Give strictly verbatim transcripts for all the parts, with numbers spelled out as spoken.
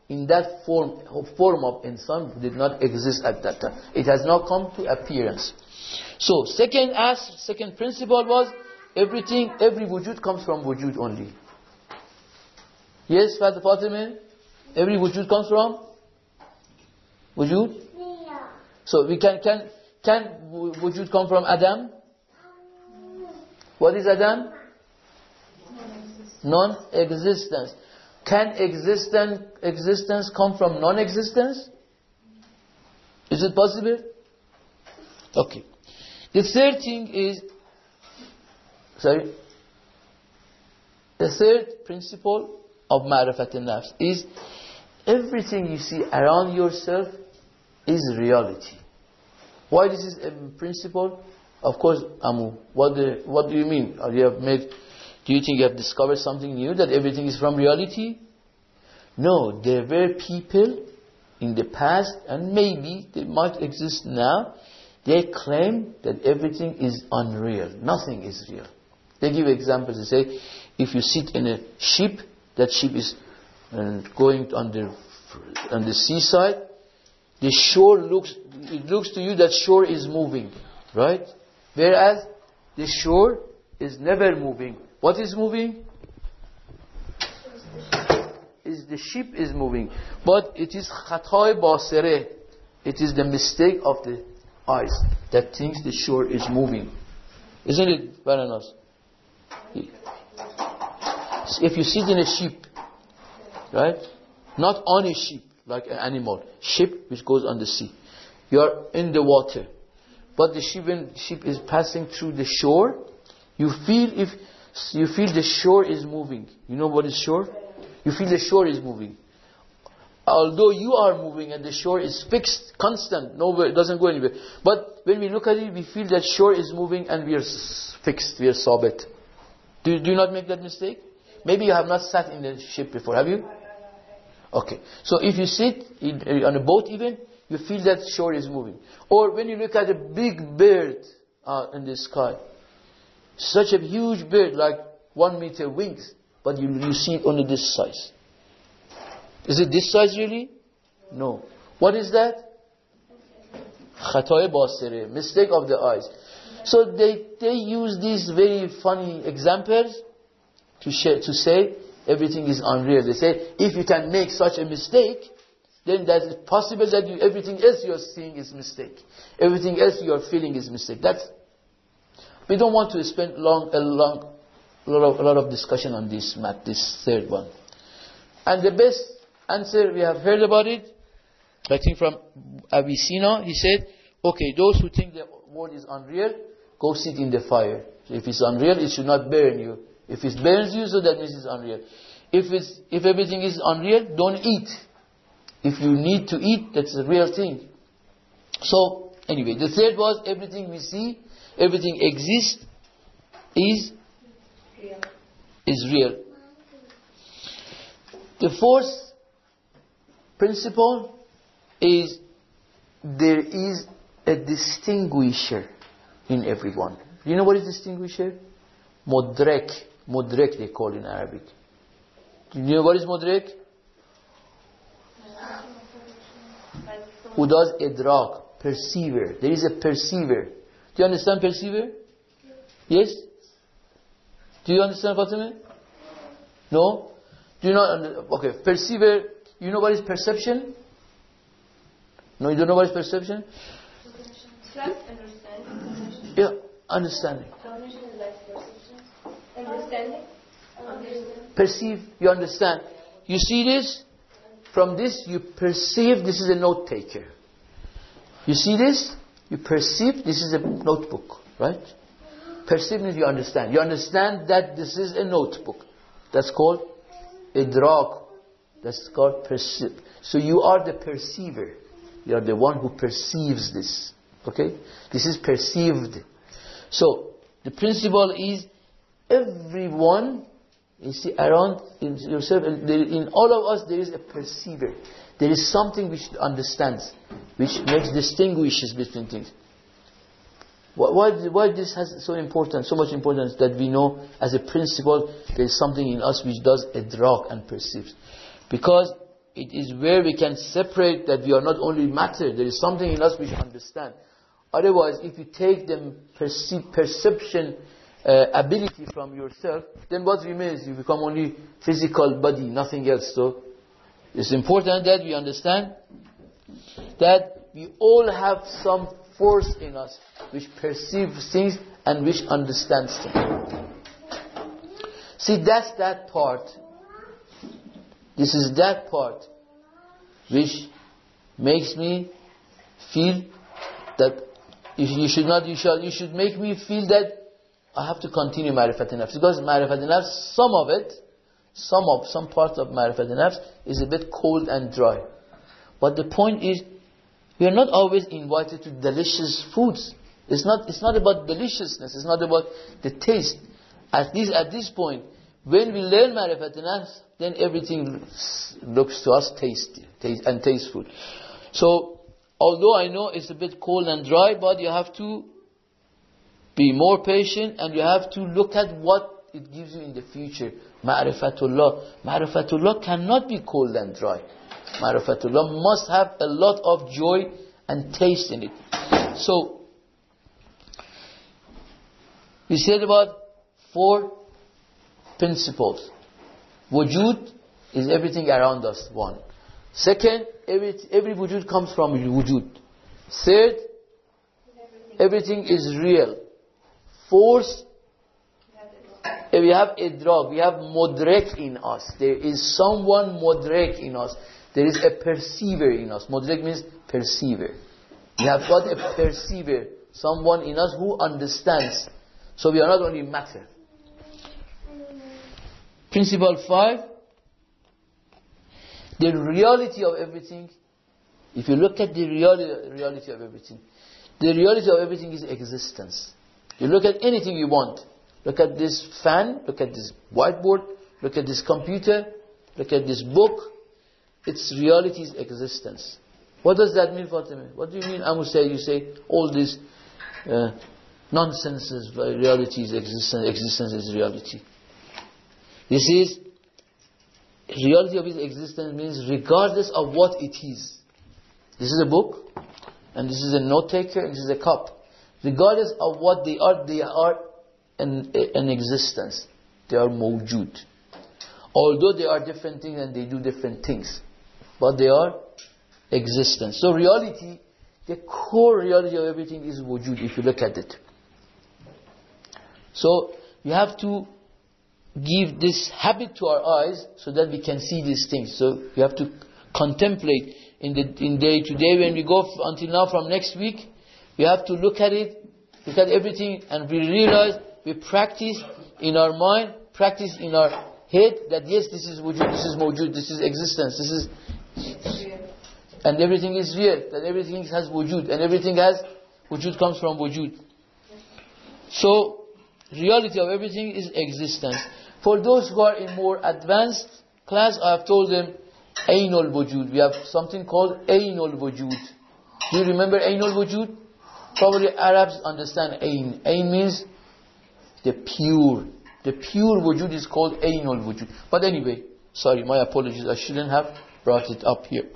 in that form, form of insan did not exist at that time. It has not come to appearance. So, second as second principle was everything, every wujud comes from wujud only. Yes, Father Fatima? Every wujud comes from wujud? Yeah. So we can can can wujud come from Adam? What is Adam? Non-existence. Can existence existence come from non-existence? Is it possible? Okay. The third thing is, sorry, the third principle of Ma'rifat al-Nafs is everything you see around yourself is reality. Why this is a principle? Of course, Amu, what do, what do you mean? Or you have made, do you think you have discovered something new, that everything is from reality? No, there were people in the past, and maybe they might exist now, they claim that everything is unreal. Nothing is real. They give examples. They say, if you sit in a ship, that ship is uh, going on the, on the seaside, the shore looks, it looks to you that shore is moving, right? Whereas the shore is never moving. What is moving? Is the ship is moving. But it is khatay basere. It is the mistake of the eyes that thinks the shore is moving. Isn't it, Baranas? If you sit in a ship, right? Not on a ship, like an animal. Ship which goes on the sea. You are in the water. But the ship, when ship is passing through the shore, you feel if you feel the shore is moving. You know what is shore? You feel the shore is moving. Although you are moving and the shore is fixed, constant, nowhere, it doesn't go anywhere. But when we look at it, we feel that shore is moving and we are fixed, we are sabit. Do, do you not make that mistake? Maybe you have not sat in the ship before, have you? Okay. So if you sit in, on a boat even, you feel that shore is moving. Or when you look at a big bird uh, in the sky, such a huge bird, like one meter wings, but you, you see it only this size. Is it this size really? No. What is that? Khatay basire, mistake of the eyes. So they, they use these very funny examples to share, to say everything is unreal. They say if you can make such a mistake, then that is possible that you, everything else you are seeing is mistake. Everything else you are feeling is mistake. That's, we don't want to spend long, a long, a lot of, a lot of discussion on this math, this third one. And the best answer we have heard about it, I think from Avicenna, he said, okay, those who think the world is unreal, go sit in the fire. So if it's unreal, it should not burn you. If it burns you, so that means it's unreal. If it's, if everything is unreal, don't eat. If you need to eat, that's a real thing. So, anyway, the third was everything we see, everything exists, is real. Is real. The fourth principle is there is a distinguisher in everyone. You know what is distinguisher? Mudrek. Mudrek they call in Arabic. Do you know what is Mudrek? Who does idrak, perceiver. There is a perceiver. Do you understand perceiver? Yes? Do you understand Fatima? No? Do you not? Okay, perceiver. You know what is perception? No, you don't know what is perception? Understanding. Yeah, understanding. Understanding. Perceive, you understand. You see this? From this, you perceive this is a note taker. You see this? You perceive this is a notebook, right? Perceive means you understand. You understand that this is a notebook. That's called idrak. That's called perceive. So you are the perceiver. You are the one who perceives this. Okay? This is perceived. So, the principle is everyone, you see, around in yourself, in all of us, there is a perceiver. There is something which understands, which makes distinguishes between things. Why, why this has so important, so much importance that we know as a principle there is something in us which does idrak and perceives. Because it is where we can separate that we are not only matter, there is something in us which understand. Otherwise, if you take the perce- perception uh, ability from yourself, then what remains? You become only physical body, nothing else. So it's important that we understand that we all have some force in us which perceives things and which understands things. See, that's that part. This is that part which makes me feel that you should not, you should, you should make me feel that I have to continue Ma'rifat al-Nafs. Because Ma'rifat al-Nafs, some of it, some of, some part of Ma'rifat al-Nafs is a bit cold and dry. But the point is, we are not always invited to delicious foods. It's not, it's not about deliciousness. It's not about the taste. At least at this point, when we learn Ma'rifat al-Nafs, then everything looks to us tasty taste, and tasteful. So, although I know it's a bit cold and dry, but you have to be more patient and you have to look at what it gives you in the future. Ma'rifatullah. Ma'rifatullah cannot be cold and dry. Ma'rifatullah must have a lot of joy and taste in it. So, we said about four principles. Wujud is everything around us, one. Second, every, every wujud comes from wujud. Third, everything is real. Fourth, we have idrak, we have mudrek in us. There is someone mudrek in us. There is a perceiver in us. Mudrek means perceiver. We have got a perceiver, someone in us who understands. So we are not only matter. Principle five, the reality of everything. If you look at the reality, reality of everything, the reality of everything is existence. You look at anything you want. Look at this fan, look at this whiteboard, look at this computer, look at this book. Its reality is existence. What does that mean, Fatima? What do you mean? I would say, you say all these uh, nonsenses, reality is existence, existence is reality. This is, reality of its existence means regardless of what it is. This is a book, and this is a note taker, and this is a cup. Regardless of what they are, they are an, an existence. They are mawjud. Although they are different things and they do different things. But they are existence. So reality, the core reality of everything is wujud if you look at it. So you have to give this habit to our eyes so that we can see these things. So we have to contemplate in the in day to day when we go f- until now from next week. We have to look at it, look at everything, and we realize, we practice in our mind, practice in our head that yes, this is wujud, this is mawjud, this is existence, this is, and everything is real, that everything has wujud, and everything has, wujud comes from wujud. So, reality of everything is existence. For those who are in more advanced class, I have told them, Ainul wujud. We have something called Ainul wujud. Do you remember Ainul wujud? Probably Arabs understand Ain. Ain means the pure. The pure wujud is called Ainul wujud. But anyway, sorry, my apologies. I shouldn't have brought it up here.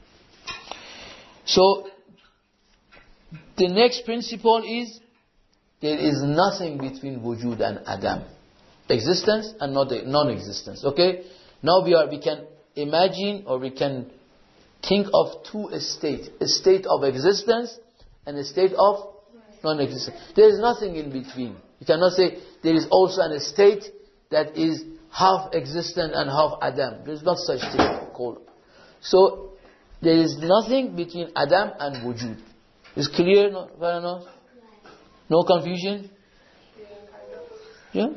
So, the next principle is, there is nothing between wujud and adam. Existence and not non-existence. Okay? Now we are, we can imagine or we can think of two states. A state of existence and a state of non-existence. There is nothing in between. You cannot say there is also a state that is half existent and half adam. There is not such thing called. So, there is nothing between adam and wujud. Is clear? No, no? No confusion? Yeah?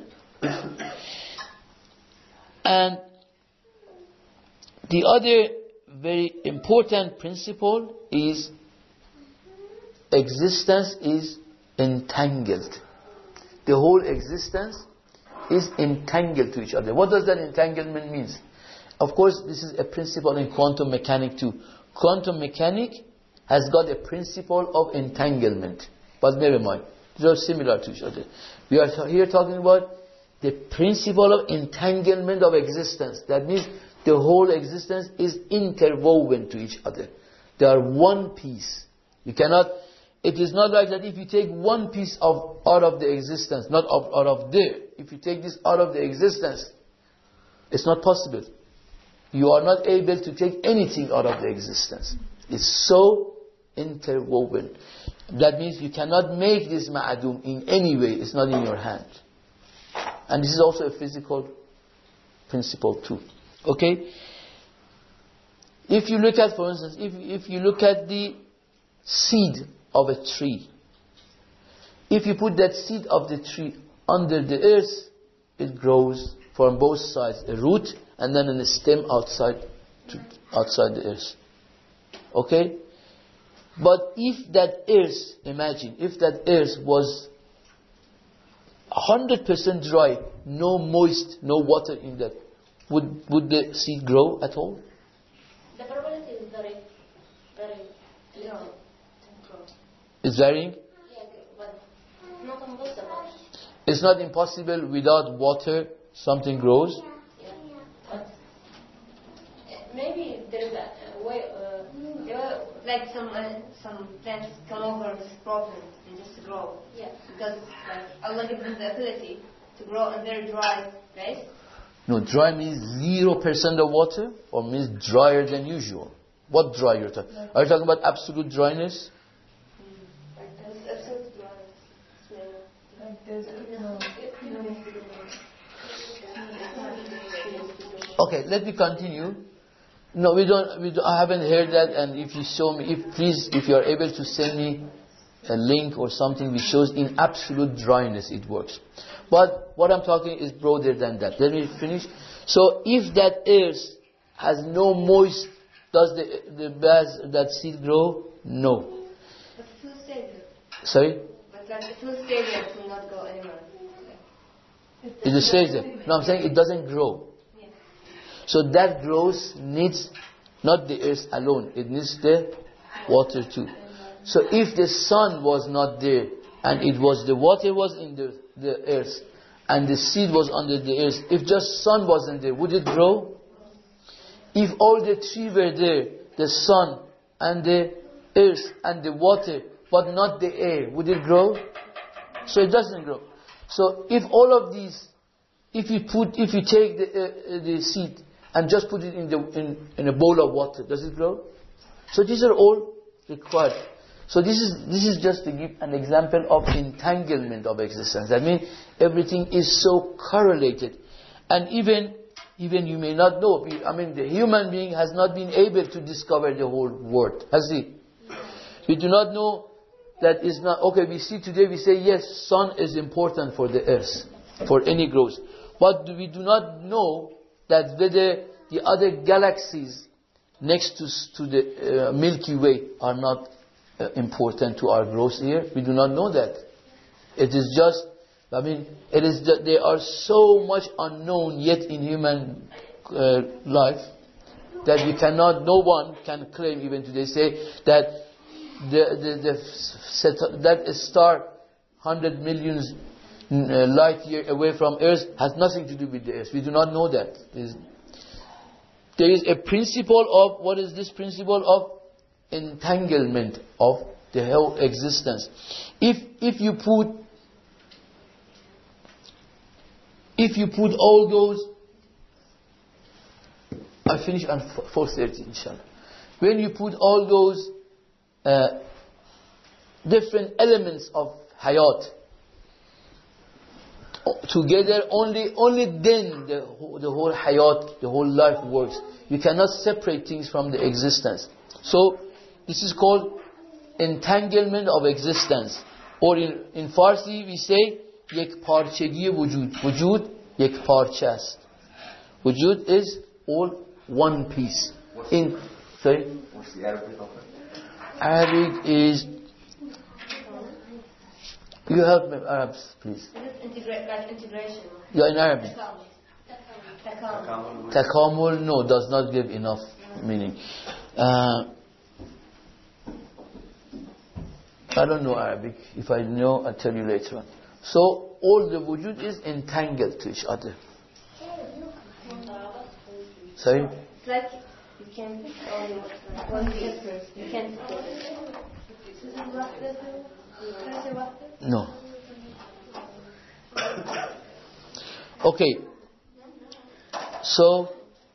And the other very important principle is existence is entangled. The whole existence is entangled to each other. What does that entanglement mean? Of course, this is a principle in quantum mechanics too. Quantum mechanics has got a principle of entanglement. But never mind. They are similar to each other. We are here talking about the principle of entanglement of existence. That means the whole existence is interwoven to each other. They are one piece. You cannot, it is not like that if you take one piece of out of the existence, not of, out of there. If you take this out of the existence, it's not possible. You are not able to take anything out of the existence. It's so interwoven. That means you cannot make this ma'adum in any way. It's not in your hand. And this is also a physical principle too. Okay? If you look at, for instance, if, if you look at the seed of a tree, if you put that seed of the tree under the earth, it grows from both sides, a root and then a stem outside to, outside the earth. Okay? But if that earth, imagine, if that earth was one hundred percent dry, no moist, no water in that, would would the seed grow at all? The probability is very, very low to grow. It's varying? Yeah, but not impossible. It's not impossible without water, something grows? Yeah, but maybe there is a way, uh, there are Like some uh, some plants come over this problem and just grow. Yeah. Because like Allah gives them the ability to grow in very dry place. No, dry means zero percent of water or means drier than usual. What dry you're talking? Are you talking about absolute dryness? It's absolute dryness. Like there's no, Okay, let me continue. No, we don't, we don't, I haven't heard that, and if you show me, if please, if you are able to send me a link or something which shows in absolute dryness it works. But what I'm talking is broader than that. Let me finish. So if that earth has no moist, does the, the baz, that seed grow? No. But it will stay there. Sorry? But like it will stay there, it will not go anywhere. It just stays there. No, I'm saying it doesn't grow. So that growth needs not the earth alone, it needs the water too. So if the sun was not there and it was the water was in the, the earth and the seed was under the earth, if just sun wasn't there, would it grow? If all the trees were there, the sun and the earth and the water, but not the air, would it grow? So it doesn't grow. So if all of these, if you put, if you take the, uh, the seed and just put it in the in, in a bowl of water, does it grow? So these are all required. So this is this is just to give an example of entanglement of existence. That means everything is so correlated, and even even you may not know. I mean, the human being has not been able to discover the whole world, has he? We do not know that is not okay. We see today, we say yes, sun is important for the earth, for any growth, but we do not know that whether the other galaxies next to, to the uh, Milky Way are not uh, important to our growth here. We do not know that. It is just, I mean, it is that there are so much unknown yet in human uh, life that we cannot, no one can claim even today, say that the, the, the set, that a star one hundred millions Uh, light year away from Earth has nothing to do with the Earth. We do not know that. There is, there is a principle of, what is this principle of? Entanglement of the whole existence. If if you put if you put all those, I finish on four thirty inshallah. When you put all those uh, different elements of hayat together, only only then the, the whole hayat, the whole life works. You cannot separate things from the existence. So this is called entanglement of existence. Or in, in Farsi we say یک پارچگی وجود. وجود یک پارچه است. Wujud is all one piece. In sorry? What's the Arabic of it? Arabic is, you help me, Arabs, please. Is it integrate, like integration? Yeah, in Arabic. Takamul. Takamul, no, does not give enough meaning. Uh, I don't know Arabic. If I know, I'll tell you later on. So, all the wujud is entangled to each other. Sorry? It's like you can't only one difference. You can't get it. No. Okay. So,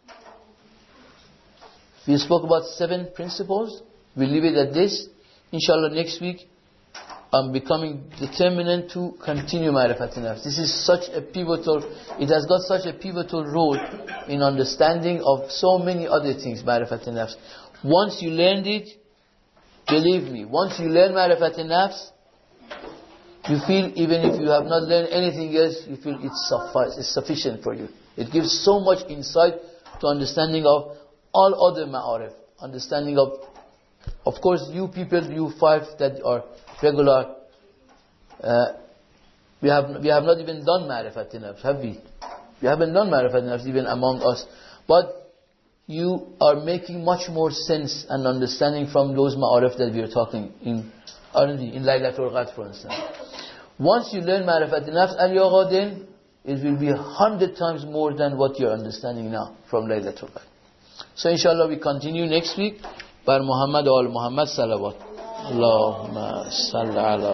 we spoke about seven principles. We'll leave it at this. Inshallah, next week, I'm becoming determined to continue Ma'rifat an-Nafs. This is such a pivotal, it has got such a pivotal role in understanding of so many other things, Ma'rifat an-Nafs. Once you learned it, believe me, once you learn Ma'rifat an-Nafs, you feel even if you have not learned anything else, you feel it's suffice, it's sufficient for you. It gives so much insight to understanding of all other ma'arif. Understanding of, of course, you people, you five that are regular, uh, we have we have not even done Ma'rifat an-Nafs, have we? We haven't done Ma'rifat an-Nafs even among us. But you are making much more sense and understanding from those ma'arif that we are talking in, in Laylatul Qadr, for instance. Once you learn Ma'rifat an-Nafs al-Yaqa, then it will be a hundred times more than what you are understanding now from Laylatul Qadr. So inshallah we continue next week. Bar Muhammad wa al Muhammad salawat. Allahumma salli ala